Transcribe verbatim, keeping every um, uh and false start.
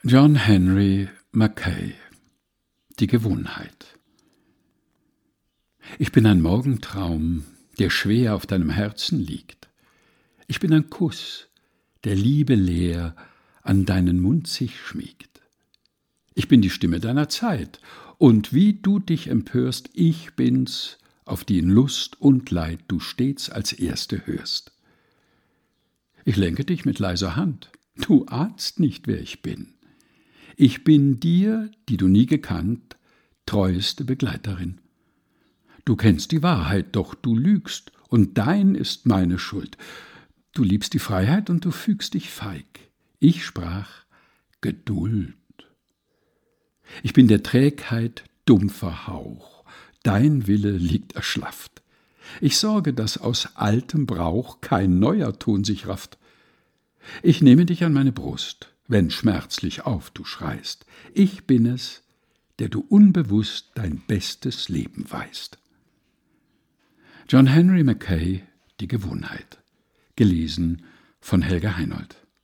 John Henry Mackay: Die Gewohnheit. Ich bin ein Morgentraum, der schwer auf deinem Herzen liegt. Ich bin ein Kuss, der Liebe leer an deinen Mund sich schmiegt. Ich bin die Stimme deiner Zeit, und wie du dich empörst, ich bin's, auf die in Lust und Leid du stets als Erste hörst. Ich lenke dich mit leiser Hand, du ahnst nicht, wer ich bin. Ich bin dir, die du nie gekannt, treueste Begleiterin. Du kennst die Wahrheit, doch du lügst, und dein ist meine Schuld. Du liebst die Freiheit und du fügst dich feig. Ich sprach Geduld. Ich bin der Trägheit dumpfer Hauch, dein Wille liegt erschlafft. Ich sorge, dass aus altem Brauch kein neuer Ton sich rafft. Ich nehme dich an meine Brust, wenn schmerzlich auf du schreist. Ich bin es, der du unbewusst dein bestes Leben weißt. John Henry Mackay: Die Gewohnheit. Gelesen von Helga Heinold.